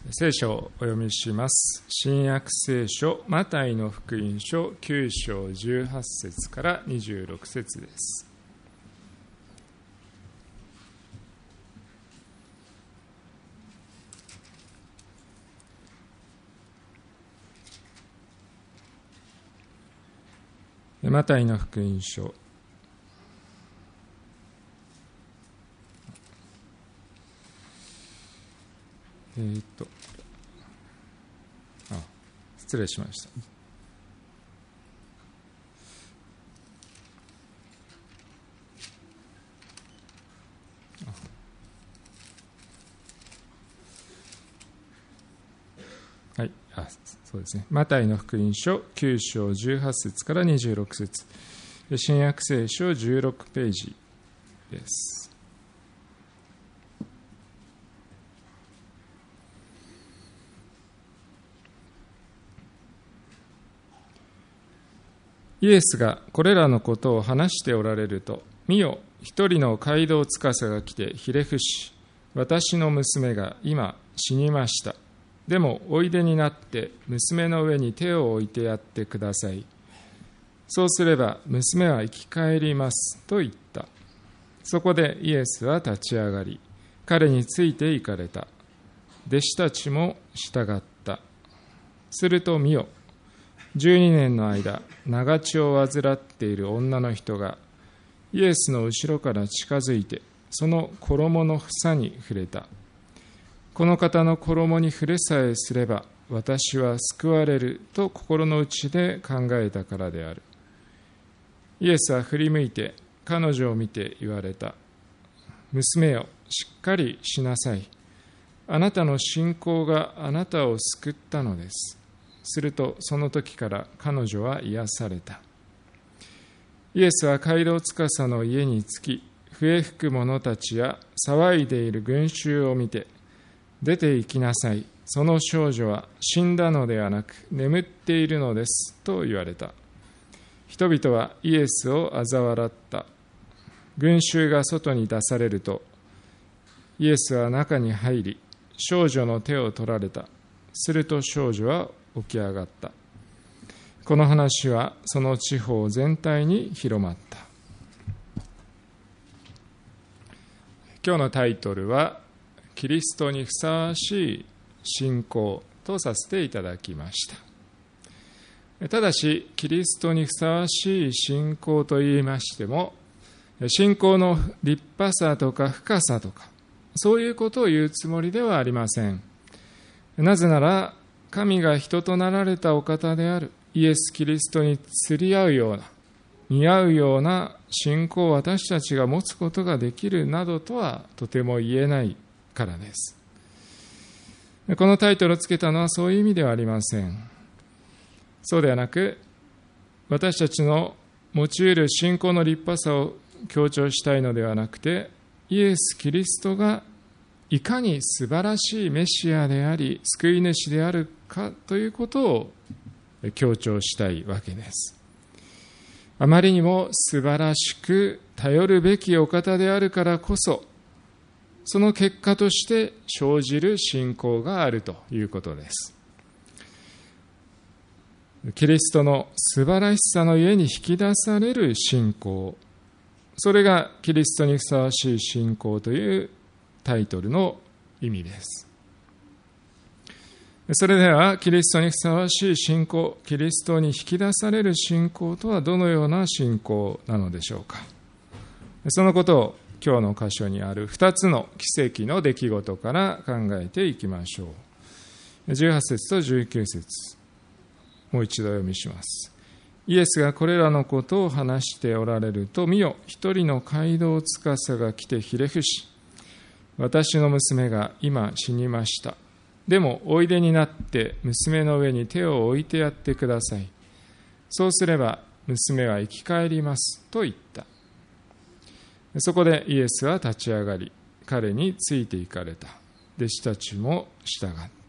聖書をお読みします。新約聖書マタイの福音書9章18節から26節です。マタイの福音書失礼しました。はい、そうですね。マタイの福音書9章18節から26節、新約聖書16ページです。イエスがこれらのことを話しておられると、見よ、一人の街道司が来てひれ伏し、私の娘が今死にました。でもおいでになって娘の上に手を置いてやってください。そうすれば娘は生き返りますと言った。そこでイエスは立ち上がり、彼について行かれた。弟子たちも従った。すると見よ、12年の間、長血を患っている女の人が、イエスの後ろから近づいて、その衣の房に触れた。この方の衣に触れさえすれば、私は救われると心の内で考えたからである。イエスは振り向いて、彼女を見て言われた。娘よ、しっかりしなさい。あなたの信仰があなたを救ったのです。するとその時から彼女は癒された。イエスは街道司の家に着き、笛吹く者たちや騒いでいる群衆を見て、出て行きなさい。その少女は死んだのではなく眠っているのですと言われた。人々はイエスを嘲笑った。群衆が外に出されると、イエスは中に入り、少女の手を取られた。すると少女は起き上がった。この話はその地方全体に広まった。今日のタイトルはキリストにふさわしい信仰とさせていただきました。ただしキリストにふさわしい信仰と言いましても、信仰の立派さとか深さとかそういうことを言うつもりではありません。なぜなら神が人となられたお方であるイエス・キリストに釣り合うような、似合うような信仰を私たちが持つことができるなどとはとても言えないからです。このタイトルをつけたのはそういう意味ではありません。そうではなく、私たちの持ち得る信仰の立派さを強調したいのではなくて、イエス・キリストがいかに素晴らしいメシアであり救い主であるかということを強調したいわけです。あまりにも素晴らしく頼るべきお方であるからこそ、その結果として生じる信仰があるということです。キリストの素晴らしさのゆえに引き出される信仰、それがキリストにふさわしい信仰というタイトルの意味です。それではキリストにふさわしい信仰、キリストに引き出される信仰とはどのような信仰なのでしょうか。そのことを今日の箇所にある2つの奇跡の出来事から考えていきましょう。18節と19節、もう一度読みします。イエスがこれらのことを話しておられると、見よ、一人の街道司が来てひれ伏し、私の娘が今死にました。でもおいでになって娘の上に手を置いてやってください。そうすれば娘は生き返りますと言った。そこでイエスは立ち上がり、彼について行かれた。弟子たちも従った。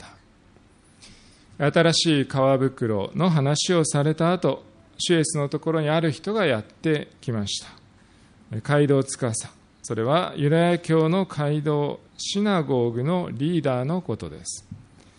新しい皮袋の話をされた後、主イエスのところにある人がやってきました。街道司、それはユダヤ教の街道シナゴーグのリーダーのことです。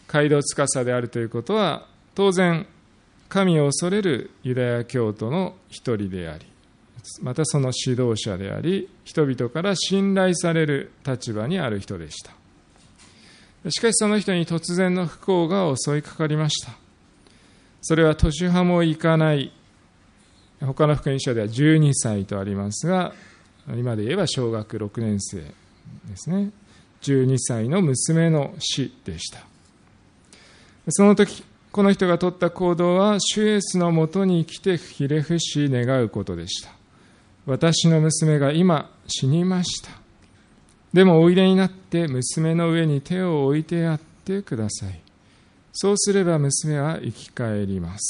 街道司であるということは、当然神を恐れるユダヤ教徒の一人であり、またその指導者であり、人々から信頼される立場にある人でした。しかしその人に突然の不幸が襲いかかりました。それは年派もいかない、他の福音書では12歳とありますが、今で言えば小学6年生ですね。12歳の娘の死でした。その時、この人が取った行動は、主イエスのもとに来てひれ伏し願うことでした。私の娘が今死にました。でもおいでになって娘の上に手を置いてやってください。そうすれば娘は生き返ります。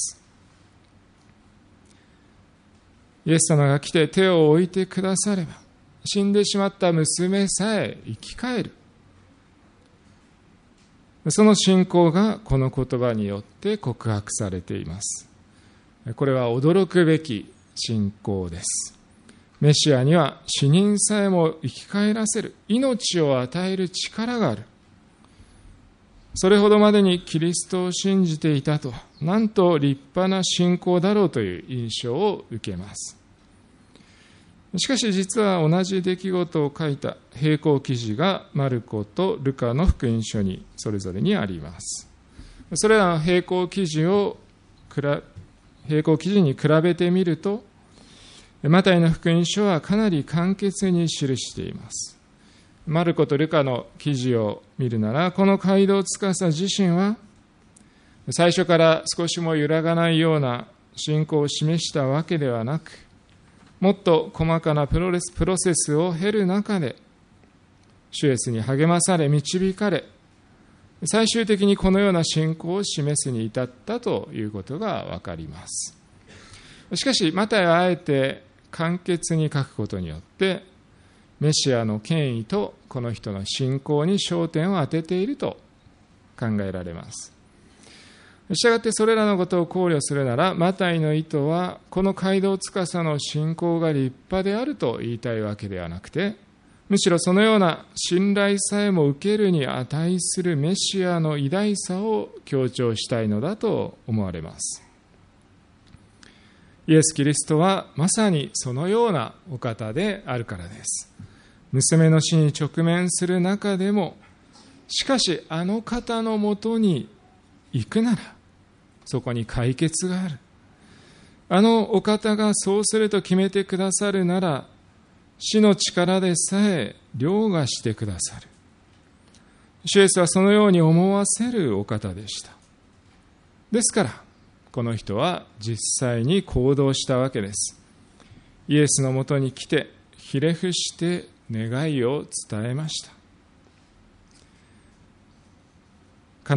イエス様が来て手を置いてくだされば、死んでしまった娘さえ生き返る。その信仰がこの言葉によって告白されています。これは驚くべき信仰です。メシアには死人さえも生き返らせる、命を与える力がある。それほどまでにキリストを信じていたとは、なんと立派な信仰だろうという印象を受けます。しかし実は同じ出来事を書いた並行記事がマルコとルカの福音書にそれぞれにあります。それらの並行記事に比べてみると、マタイの福音書はかなり簡潔に記しています。マルコとルカの記事を見るなら、この街道司自身は最初から少しも揺らがないような信仰を示したわけではなく、もっと細かなプロセスを経る中で、主イエスに励まされ導かれ、最終的にこのような信仰を示すに至ったということがわかります。しかしマタイはあえて簡潔に書くことによって、メシアの権威とこの人の信仰に焦点を当てていると考えられます。したがってそれらのことを考慮するなら、マタイの意図はこの街道司の信仰が立派であると言いたいわけではなくて、むしろそのような信頼さえも受けるに値するメシアの偉大さを強調したいのだと思われます。イエス・キリストはまさにそのようなお方であるからです。娘の死に直面する中でも、しかしあの方のもとに行くなら、そこに解決がある。あのお方がそうすると決めてくださるなら、死の力でさえ凌駕してくださる。主イエスはそのように思わせるお方でした。ですから、この人は実際に行動したわけです。イエスのもとに来て、ひれ伏して願いを伝えました。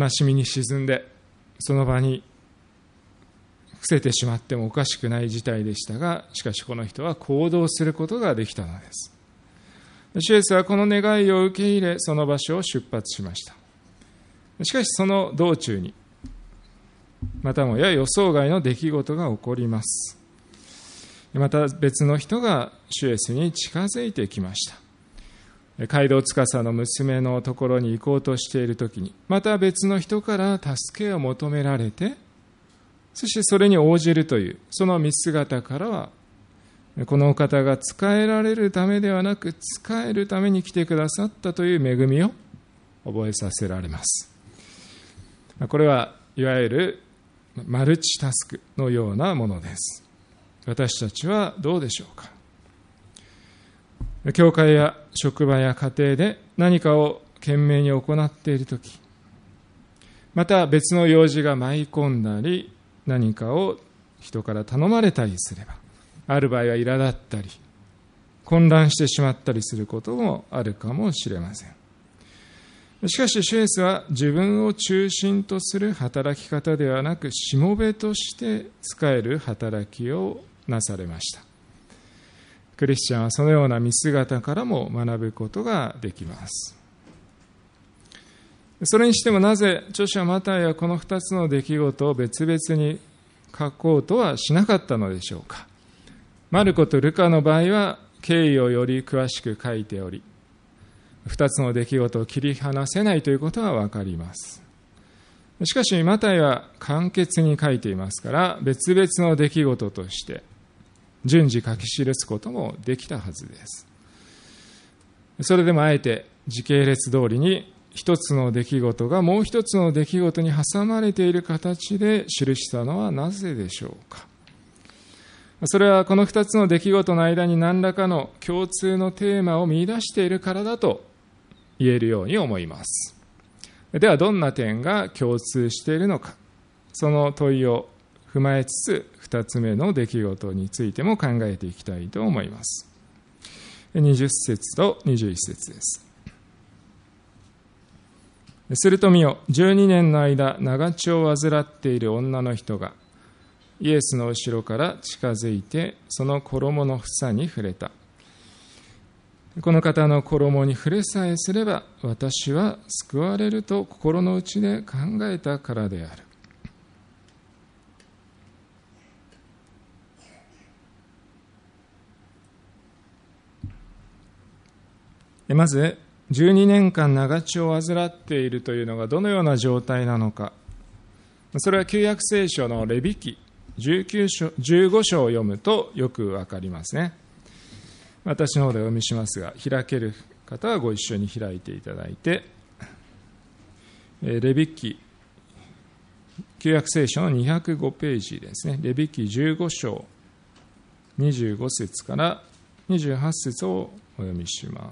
悲しみに沈んで、その場に伏せてしまってもおかしくない事態でしたが、しかしこの人は行動することができたのです。主イエスはこの願いを受け入れ、その場所を出発しました。しかしその道中に、またもや予想外の出来事が起こります。また別の人が主イエスに近づいてきました。街道司の娘のところに行こうとしているときに、また別の人から助けを求められて、そしてそれに応じるという、その見姿からは、このお方が仕えられるためではなく、仕えるために来てくださったという恵みを覚えさせられます。これはいわゆるマルチタスクのようなものです。私たちはどうでしょうか。教会や職場や家庭で何かを懸命に行っているとき、また別の用事が舞い込んだり、何かを人から頼まれたりすれば、ある場合は苛立ったり、混乱してしまったりすることもあるかもしれません。しかし、主イエスは自分を中心とする働き方ではなく、しもべとして仕える働きをなされました。クリスチャンはそのような見姿からも学ぶことができます。それにしてもなぜ著者マタイはこの2つの出来事を別々に書こうとはしなかったのでしょうか。マルコとルカの場合は経緯をより詳しく書いており、2つの出来事を切り離せないということはわかります。 しかしマタイは簡潔に書いていますから、別々の出来事として順次書き記すこともできたはずです。それでもあえて時系列通りに一つの出来事がもう一つの出来事に挟まれている形で記したのはなぜでしょうか。それはこの二つの出来事の間に何らかの共通のテーマを見出しているからだと言えるように思います。ではどんな点が共通しているのか、その問いを踏まえつつ二つ目の出来事についても考えていきたいと思います。20節と21節です。すると見よ、12年の間長血を患っている女の人がイエスの後ろから近づいてその衣の房に触れた。この方の衣に触れさえすれば私は救われると心の内で考えたからである。まず12年間長血を患っているというのがどのような状態なのか、それは旧約聖書のレビ記15章を読むとよくわかりますね。私の方でお読みしますが、開ける方はご一緒に開いていただいて、レビ記旧約聖書の205ページですね。レビ記15章25節から28節をお読みします。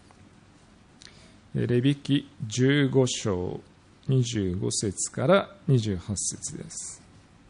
レビ記15章25節から28節です。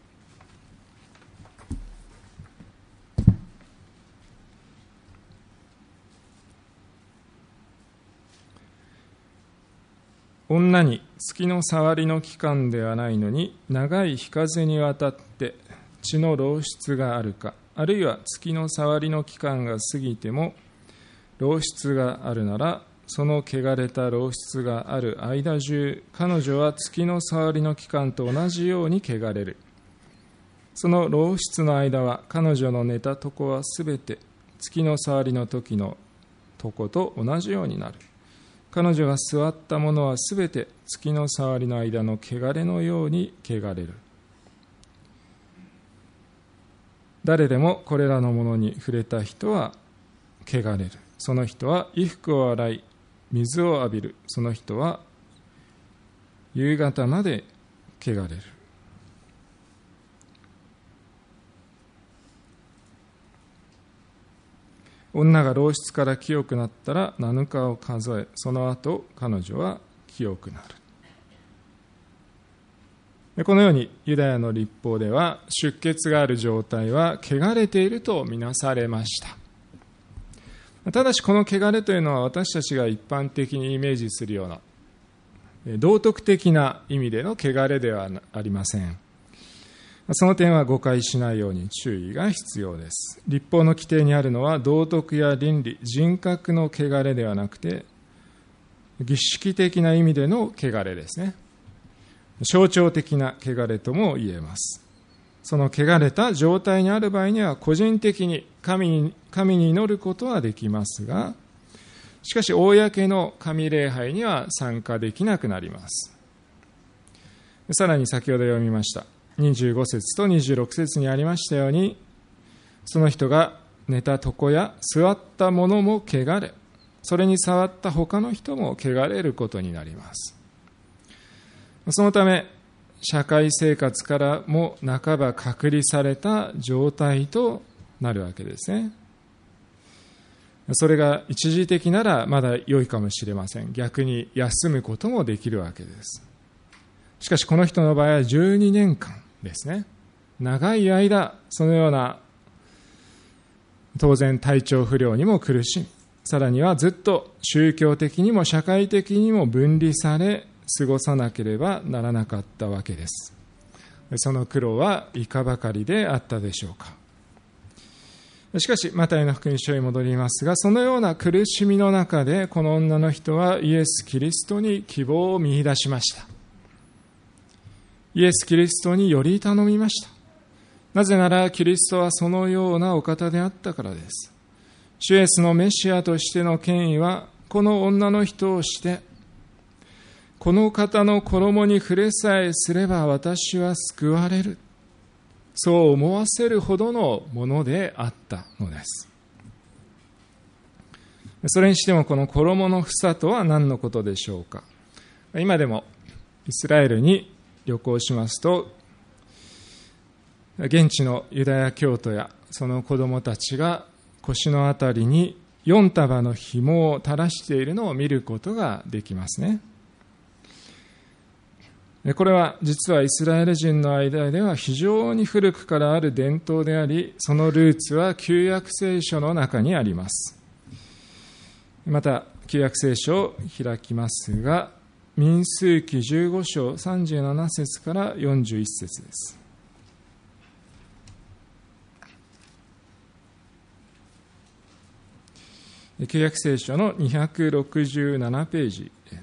女に月の触りの期間ではないのに長い日風にわたって血の漏出があるか、あるいは月の触りの期間が過ぎても漏出があるなら、その汚れた漏出がある間中、彼女は月の触りの期間と同じように汚れる。その漏出の間は彼女の寝たとこはすべて月の触りの時のとこと同じようになる。彼女が座ったものはすべて月の触りの間の汚れのように汚れる。誰でもこれらのものに触れた人は汚れる。その人は衣服を洗い水を浴びる。その人は夕方まで汚れる。女が漏出から清くなったら7日を数え、その後彼女は清くなる。このようにユダヤの律法では出血がある状態は汚れているとみなされました。ただしこの汚れというのは私たちが一般的にイメージするような道徳的な意味での汚れではありません。その点は誤解しないように注意が必要です。律法の規定にあるのは道徳や倫理、人格の汚れではなくて儀式的な意味での汚れですね。象徴的な汚れとも言えます。その汚れた状態にある場合には個人的に神に祈ることはできますが、しかし公の神礼拝には参加できなくなります。さらに先ほど読みました25節と26節にありましたように、その人が寝た床や座ったものも汚れ、それに触った他の人も汚れることになります。そのため社会生活からも半ば隔離された状態となるわけですね。それが一時的ならまだ良いかもしれません。逆に休むこともできるわけです。しかしこの人の場合は12年間ですね。長い間そのような当然体調不良にも苦しみ、さらにはずっと宗教的にも社会的にも分離され過ごさなければならなかったわけです。その苦労はいかばかりであったでしょうか。しかしマタイの福音書に戻りますが、そのような苦しみの中でこの女の人はイエス・キリストに希望を見出しました。イエス・キリストにより頼みました。なぜならキリストはそのようなお方であったからです。主イエスのメシアとしての権威はこの女の人をしてこの方の衣に触れさえすれば私は救われる、そう思わせるほどのものであったのです。それにしてもこの衣の房とは何のことでしょうか。今でもイスラエルに旅行しますと、現地のユダヤ教徒やその子供たちが腰のあたりに4束の紐を垂らしているのを見ることができますね。これは実はイスラエル人の間では非常に古くからある伝統であり、そのルーツは旧約聖書の中にあります。また旧約聖書を開きますが、民数記15章37節から41節です。旧約聖書の267ページです。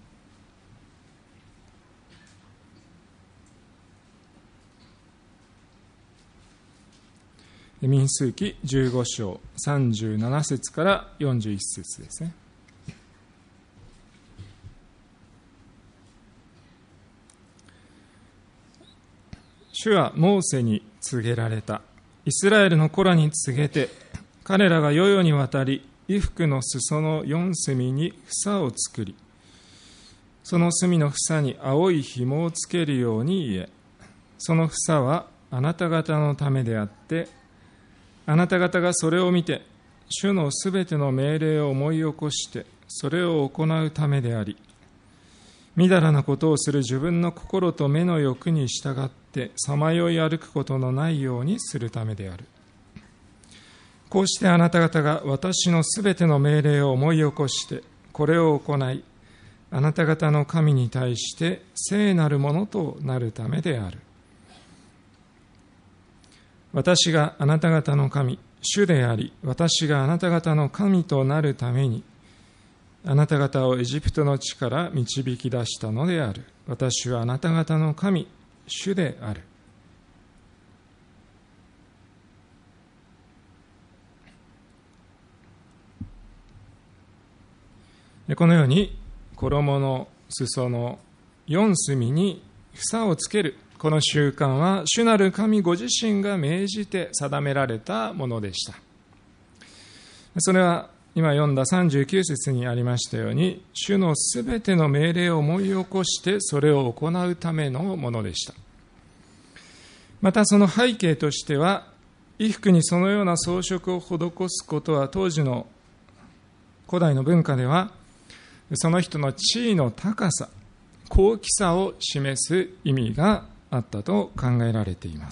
民数記15章37節から41節ですね。主はモーセに告げられた。イスラエルの子らに告げて、彼らが世々にわたり衣服の裾の4隅に房を作り、その隅の房に青い紐をつけるように言え、その房はあなた方のためであって、あなた方がそれを見て主のすべての命令を思い起こしてそれを行うためであり、みだらなことをする自分の心と目の欲に従ってさまよい歩くことのないようにするためである。こうしてあなた方が私のすべての命令を思い起こしてこれを行い、あなた方の神に対して聖なるものとなるためである。私があなた方の神、主であり、私があなた方の神となるために、あなた方をエジプトの地から導き出したのである。私はあなた方の神、主である。このように衣の裾の4隅に房をつける、この習慣は主なる神ご自身が命じて定められたものでした。それは今読んだ39節にありましたように、主のすべての命令を思い起こしてそれを行うためのものでした。またその背景としては、衣服にそのような装飾を施すことは当時の古代の文化ではその人の地位の高さ、高貴さを示す意味があったと考えられています。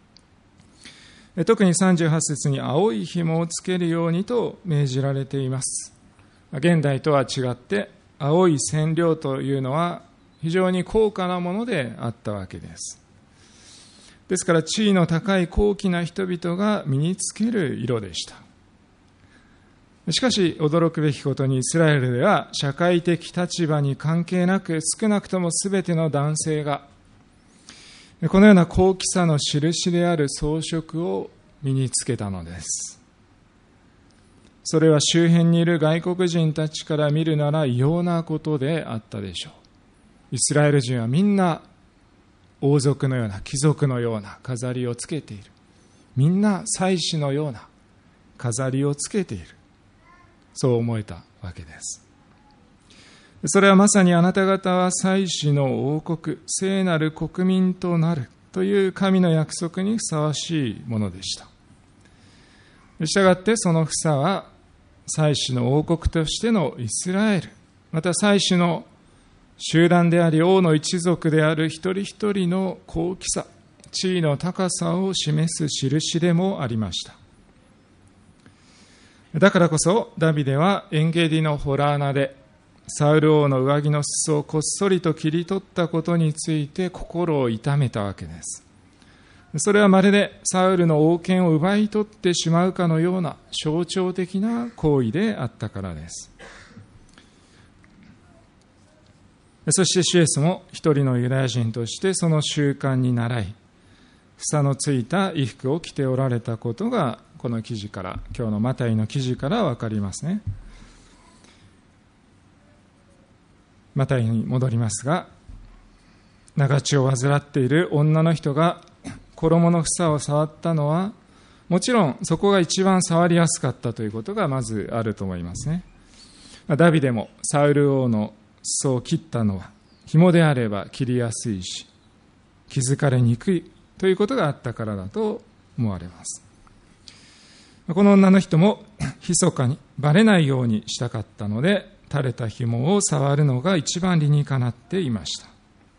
特に38節に青い紐をつけるようにと命じられています。現代とは違って青い染料というのは非常に高価なものであったわけです。ですから地位の高い高貴な人々が身につける色でした。しかし驚くべきことにイスラエルでは社会的立場に関係なく、少なくともすべての男性がこのような高貴さの印である装飾を身につけたのです。それは周辺にいる外国人たちから見るなら異様なことであったでしょう。イスラエル人はみんな王族のような、貴族のような飾りをつけている。みんな祭司のような飾りをつけている。そう思えたわけです。それはまさにあなた方は祭司の王国、聖なる国民となるという神の約束にふさわしいものでした。したがってその房は祭司の王国としてのイスラエル、また祭司の集団であり王の一族である一人一人の高貴さ、地位の高さを示す印でもありました。だからこそダビデはエンゲディのホラー穴でサウル王の上着の裾をこっそりと切り取ったことについて心を痛めたわけです。それはまるでサウルの王権を奪い取ってしまうかのような象徴的な行為であったからです。そして主イエスも一人のユダヤ人としてその習慣に倣い、房のついた衣服を着ておられたことがこの記事から、今日のマタイの記事から分かりますね。 マタイに戻りますが、長血を患っている女の人が衣の房を触ったのは、もちろんそこが一番触りやすかったということがまずあると思いますね。ダビデもサウル王の裾を切ったのは紐であれば切りやすいし気づかれにくいということがあったからだと思われます。この女の人も密かにバレないようにしたかったので、垂れた紐を触るのが一番理にかなっていました。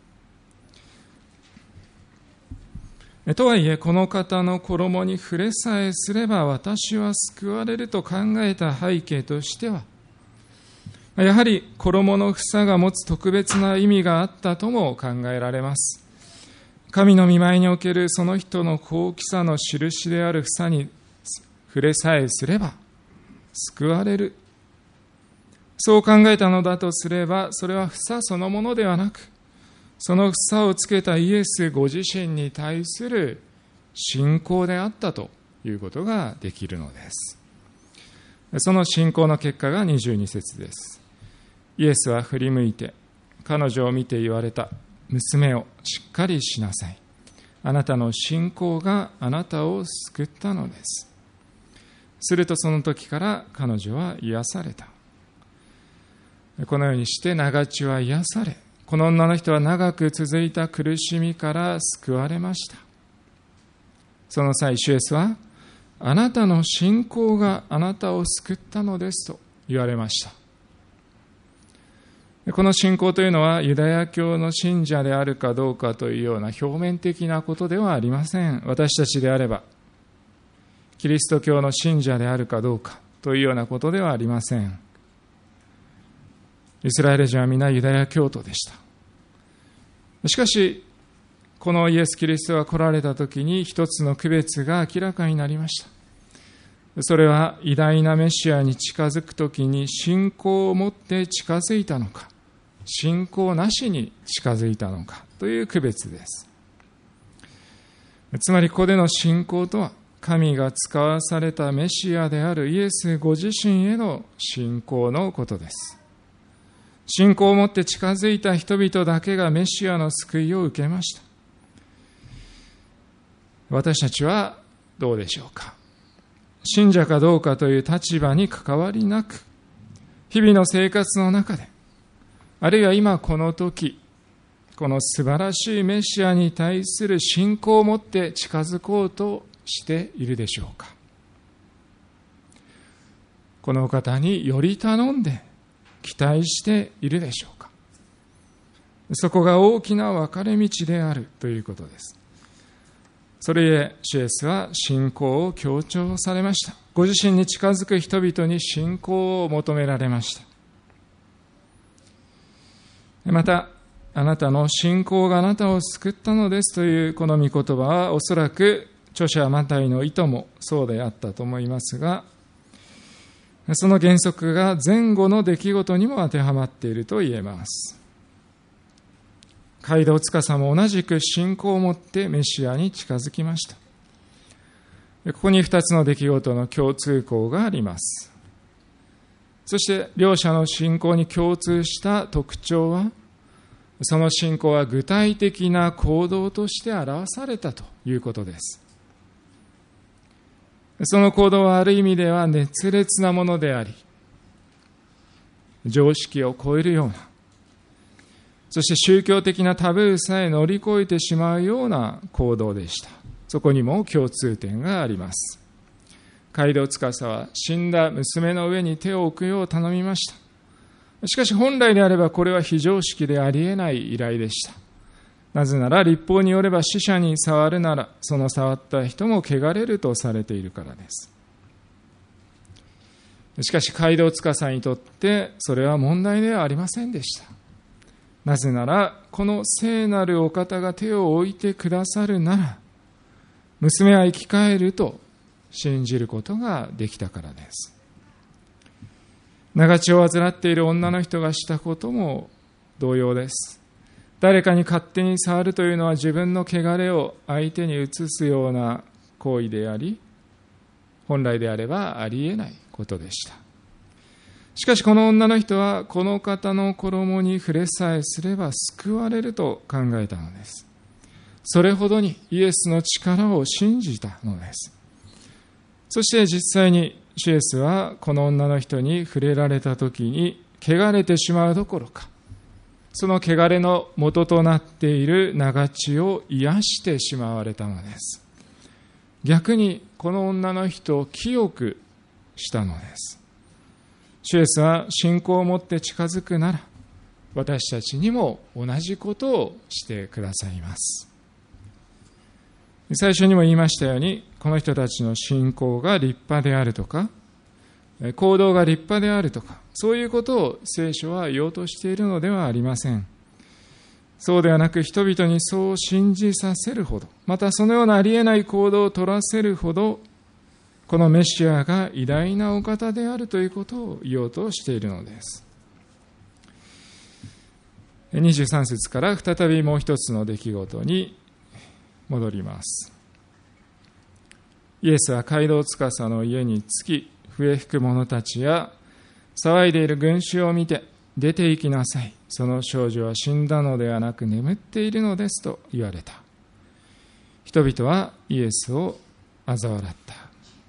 とはいえ、この方の衣に触れさえすれば私は救われると考えた背景としては、やはり衣の房が持つ特別な意味があったとも考えられます。神の御前におけるその人の高貴さの印である房に触れさえすれば救われる。そう考えたのだとすれば、それは房そのものではなく、その房をつけたイエスご自身に対する信仰であったということができるのです。その信仰の結果が22節です。イエスは振り向いて彼女を見て言われた。娘をしっかりしなさい。あなたの信仰があなたを救ったのです。するとその時から彼女は癒された。このようにして長血は癒され、この女の人は長く続いた苦しみから救われました。その際、主イエスは、あなたの信仰があなたを救ったのですと言われました。この信仰というのは、ユダヤ教の信者であるかどうかというような表面的なことではありません。私たちであれば、キリスト教の信者であるかどうかというようなことではありません。イスラエル人は皆ユダヤ教徒でした。しかし、このイエス・キリストが来られたときに一つの区別が明らかになりました。それは偉大なメシアに近づくときに信仰を持って近づいたのか、信仰なしに近づいたのかという区別です。つまりここでの信仰とは、神が使わされたメシアであるイエスご自身への信仰のことです。信仰を持って近づいた人々だけがメシアの救いを受けました。私たちはどうでしょうか。信者かどうかという立場に関わりなく、日々の生活の中で、あるいは今この時、この素晴らしいメシアに対する信仰を持って近づこうとしているでしょうか。この方により頼んで期待しているでしょうか。そこが大きな分かれ道であるということです。それゆえ主イエスは信仰を強調されました。ご自身に近づく人々に信仰を求められました。また、あなたの信仰があなたを救ったのですというこの御言葉は、おそらく著者マタイの意図もそうであったと思いますが、その原則が前後の出来事にも当てはまっていると言えます。街道司も同じく信仰を持ってメシアに近づきました。ここに2つの出来事の共通項があります。そして両者の信仰に共通した特徴は、その信仰は具体的な行動として表されたということです。その行動はある意味では熱烈なものであり、常識を超えるような、そして宗教的なタブーさえ乗り越えてしまうような行動でした。そこにも共通点があります。街道司は死んだ娘の上に手を置くよう頼みました。しかし本来であればこれは非常識でありえない依頼でした。なぜなら律法によれば死者に触るならその触った人も汚れるとされているからです。しかし街道司にとってそれは問題ではありませんでした。なぜならこの聖なるお方が手を置いてくださるなら娘は生き返ると信じることができたからです。長血を患っている女の人がしたことも同様です。誰かに勝手に触るというのは自分の汚れを相手に移すような行為であり、本来であればありえないことでした。 しかしこの女の人はこの方の衣に触れさえすれば救われると考えたのです。それほどにイエスの力を信じたのです。そして実際に主イエスはこの女の人に触れられた時に汚れてしまうどころか、その汚れの元となっている長血を癒してしまわれたのです。逆にこの女の人を清くしたのです。主イエスは信仰を持って近づくなら、私たちにも同じことをしてくださいます。最初にも言いましたように、この人たちの信仰が立派であるとか、行動が立派であるとか、そういうことを聖書は言おうとしているのではありません。そうではなく、人々にそう信じさせるほど、またそのようなありえない行動を取らせるほど、このメシアが偉大なお方であるということを言おうとしているのです。23節から再びもう一つの出来事に戻ります。イエスは街道司の家に着き、笛吹く者たちや騒いでいる群衆を見て、出て行きなさい。その少女は死んだのではなく眠っているのですと言われた。人々はイエスを嘲笑った。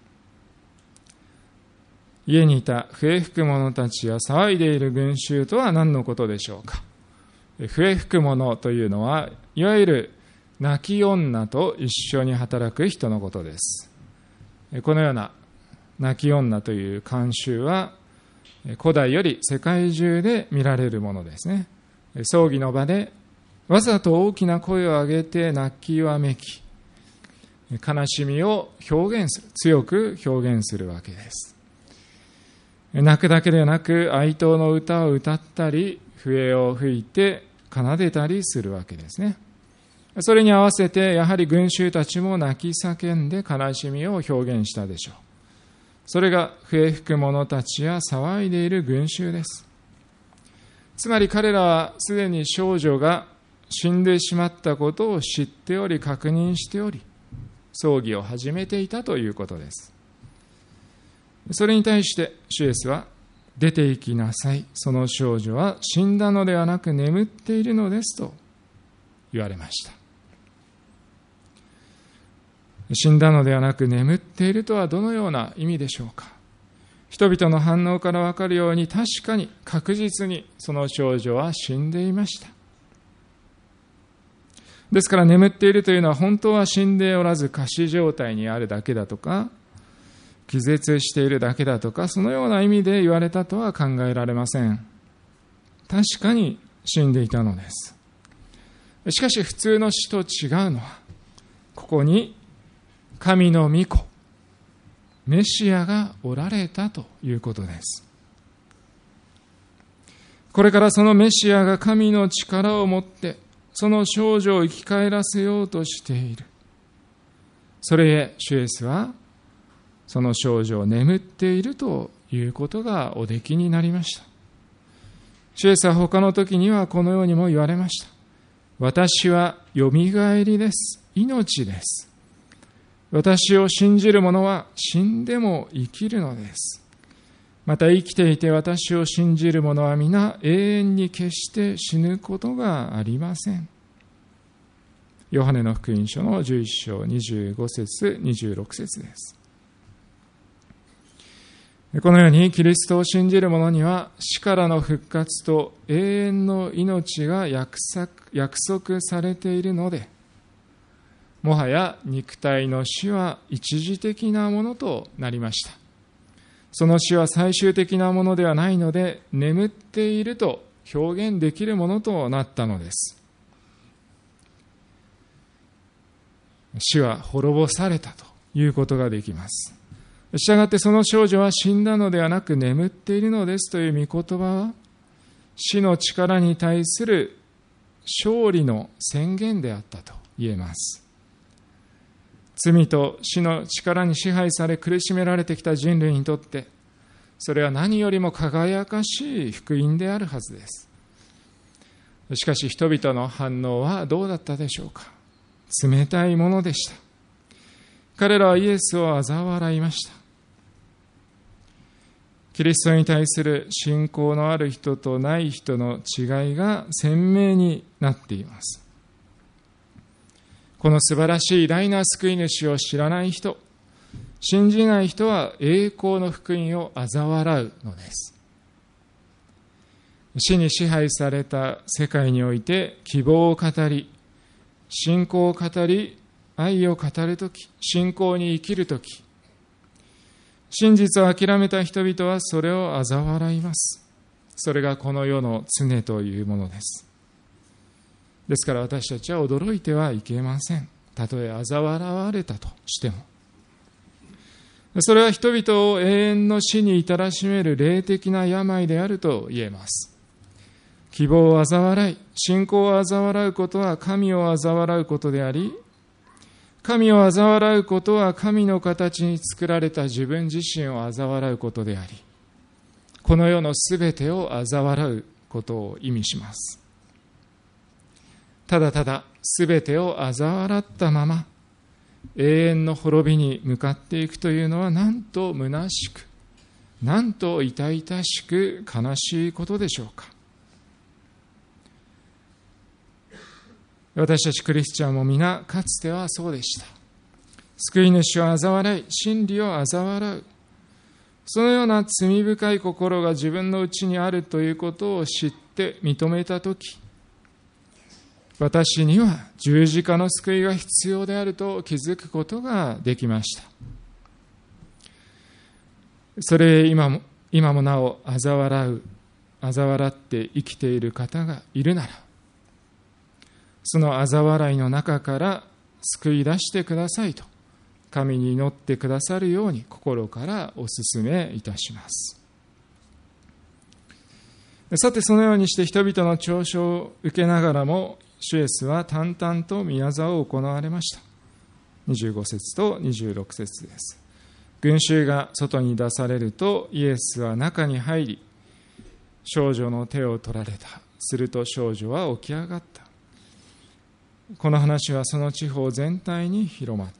家にいた笛吹く者たちや騒いでいる群衆とは何のことでしょうか。笛吹く者というのは、いわゆる泣き女と一緒に働く人のことです。このような泣き女という慣習は、古代より世界中で見られるものですね。葬儀の場でわざと大きな声を上げて泣きわめき、悲しみを表現する、強く表現するわけです。泣くだけでなく、哀悼の歌を歌ったり、笛を吹いて奏でたりするわけですね。それに合わせて、やはり群衆たちも泣き叫んで悲しみを表現したでしょう。それが笛吹く者たちや騒いでいる群衆です。つまり彼らはすでに少女が死んでしまったことを知っており、確認しており、葬儀を始めていたということです。それに対して主イエスは、出て行きなさい。その少女は死んだのではなく眠っているのですと言われました。死んだのではなく眠っているとはどのような意味でしょうか。人々の反応からわかるように、確かに確実にその少女は死んでいました。ですから眠っているというのは、本当は死んでおらず仮死状態にあるだけだとか、気絶しているだけだとか、そのような意味で言われたとは考えられません。確かに死んでいたのです。しかし普通の死と違うのは、ここに神の御子、メシアがおられたということです。これからそのメシアが神の力を持って、その少女を生き返らせようとしている。それへ主イエスは、その少女を眠っているということがおできになりました。主イエスは他の時にはこのようにも言われました。私はよみがえりです。命です。私を信じる者は死んでも生きるのです。また生きていて私を信じる者は皆永遠に決して死ぬことがありません。ヨハネの福音書の11章25節26節です。このようにキリストを信じる者には死からの復活と永遠の命が約束されているので、もはや肉体の死は一時的なものとなりました。その死は最終的なものではないので、眠っていると表現できるものとなったのです。死は滅ぼされたということができます。したがってその少女は死んだのではなく眠っているのですという御言葉は、死の力に対する勝利の宣言であったと言えます。罪と死の力に支配され苦しめられてきた人類にとって、それは何よりも輝かしい福音であるはずです。しかし人々の反応はどうだったでしょうか。冷たいものでした。彼らはイエスを嘲笑いました。 キリストに対する信仰のある人とない人の違いが鮮明になっています。この素晴らしい偉大な救い主を知らない人、信じない人は栄光の福音を嘲笑うのです。死に支配された世界において希望を語り、信仰を語り、愛を語るとき、信仰に生きるとき、真実を諦めた人々はそれを嘲笑います。それがこの世の常というものです。ですから私たちは驚いてはいけません。たとえ嘲笑われたとしても。それは人々を永遠の死に至らしめる霊的な病であると言えます。希望を嘲笑い、信仰を嘲笑うことは神を嘲笑うことであり、神を嘲笑うことは神の形に作られた自分自身を嘲笑うことであり、この世のすべてを嘲笑うことを意味します。ただただすべてを嘲笑ったまま永遠の滅びに向かっていくというのはなんと虚しく、なんと痛々しく悲しいことでしょうか。私たちクリスチャンも皆かつてはそうでした。救い主を嘲笑い、真理を嘲笑う。そのような罪深い心が自分のうちにあるということを知って認めたとき、私には十字架の救いが必要であると気づくことができました。それ今もなお嘲笑って生きている方がいるなら、その嘲笑いの中から救い出してくださいと神に祈ってくださるように心からお勧めいたします。さて、そのようにして人々の嘲笑を受けながらも主イエスは淡々と宮業を行われました。25節と26節です。群衆が外に出されるとイエスは中に入り、少女の手を取られた。すると少女は起き上がった。この話はその地方全体に広まった。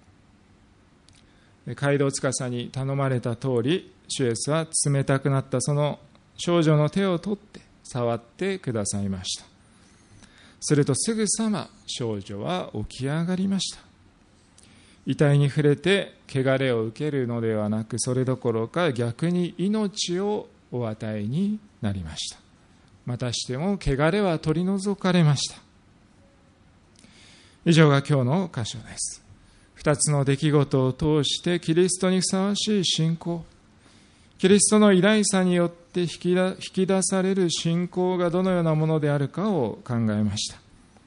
街道司に頼まれた通り、主イエスは冷たくなったその少女の手を取って触ってくださいました。するとすぐさま少女は起き上がりました。遺体に触れて汚れを受けるのではなく、それどころか逆に命をお与えになりました。またしても汚れは取り除かれました。以上が今日の箇所です。二つの出来事を通してキリストにふさわしい信仰、キリストの偉大さによって引き出される信仰がどのようなものであるかを考えました。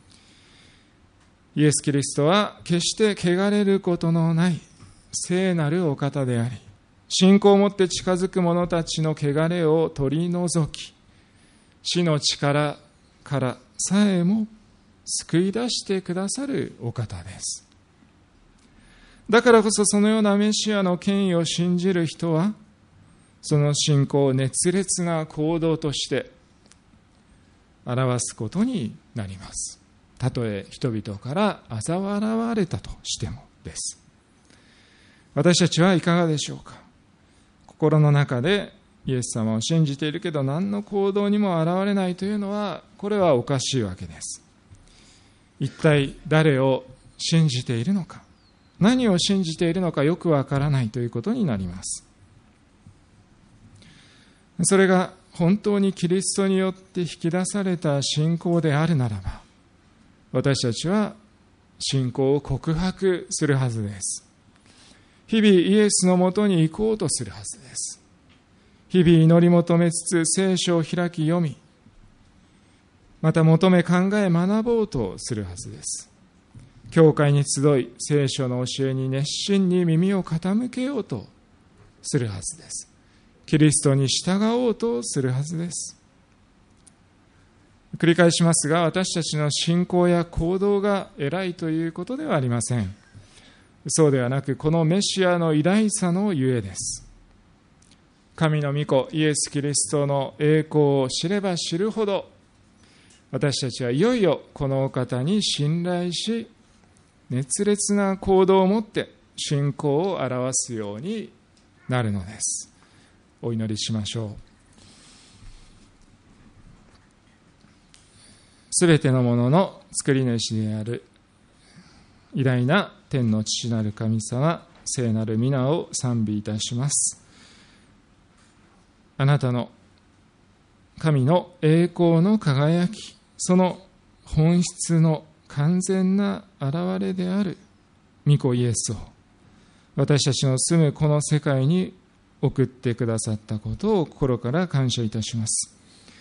イエス・キリストは決して汚れることのない聖なるお方であり、信仰を持って近づく者たちの汚れを取り除き、死の力からさえも救い出してくださるお方です。だからこそそのようなメシアの権威を信じる人は、その信仰を熱烈な行動として表すことになります。たとえ人々から嘲笑われたとしてもです。私たちはいかがでしょうか。心の中でイエス様を信じているけど何の行動にも現れないというのは、これはおかしいわけです。一体誰を信じているのか、何を信じているのかよくわからないということになります。それが本当にキリストによって引き出された信仰であるならば、私たちは信仰を告白するはずです。日々イエスのもとに行こうとするはずです。日々祈り求めつつ聖書を開き読み、また求め考え学ぼうとするはずです。教会に集い聖書の教えに熱心に耳を傾けようとするはずです。キリストに従おうとするはずです。繰り返しますが、私たちの信仰や行動が偉いということではありません。そうではなく、このメシアの偉大さのゆえです。神の御子イエス・キリストの栄光を知れば知るほど、私たちはいよいよこのお方に信頼し、熱烈な行動を持って信仰を表すようになるのです。 お祈りしましょう。すべてのものの作り主である偉大な天の父なる神様、聖なる皆を賛美いたします。あなたの神の栄光の輝き、その本質の完全な現れである御子イエスを私たちの住むこの世界に送ってくださったことを心から感謝いたします。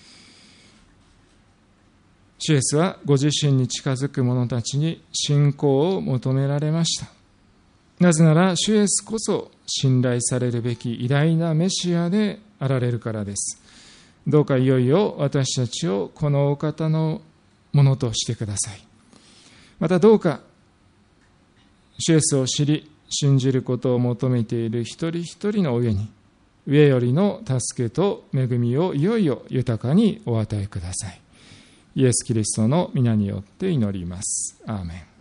主イエスはご自身に近づく者たちに信仰を求められました。なぜなら主イエスこそ信頼されるべき偉大なメシアであられるからです。どうかいよいよ私たちをこのお方のものとしてください。またどうか主イエスを知り信じることを求めている一人一人の上に上よりの助けと恵みをいよいよ豊かにお与えください。イエス・キリストの皆によって祈ります。アーメン。